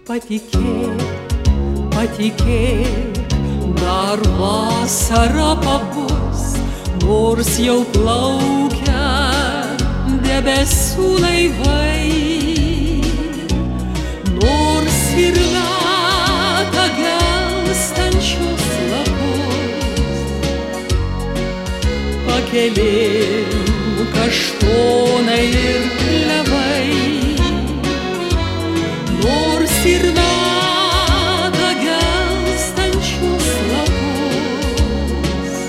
Patikėk, patikėk, dar vasara pabus, nors jau plaukia debesų laivai, nors ir meta gelstančius lapus. Pakelėm kaštonai ir klevai, nors ir meta gelstančius lapus.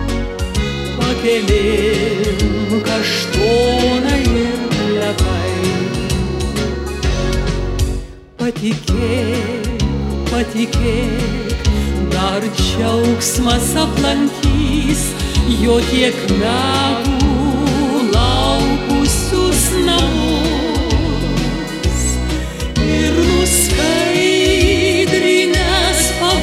Pakelėm kaštonai ir klevai. Patikėk, patikėk, dar džiaugsmas aplankys jo tiek metų laukusius namus ir nuskaidrinęs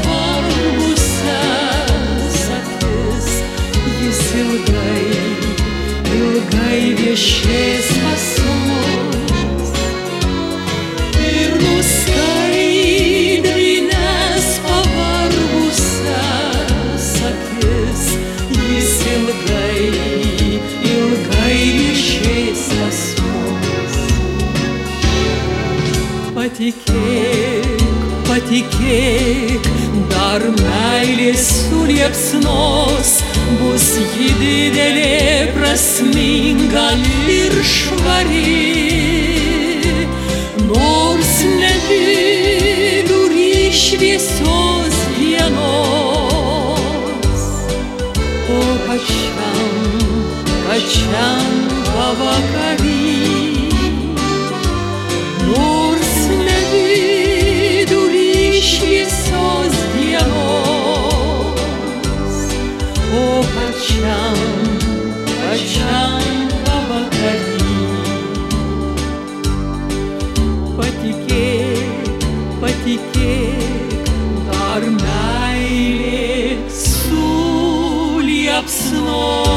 pavargusias akis, jis ilgai, ilgai viešės pas mus. Ir nuskaidrinęs pavargusias akis, jis ilgai, ilgai viešės pas mus. Patikėk, patikėk, dar meilės suliepsnos, bus ji didelė, prasminga ir švari. Nors ne vidury šviesios dienos, o pačiam pavakary. Nors ne vidury šviesios dienos, o pačiam pavakary. Patikėk, patikėk, dar meilė suliepsnos.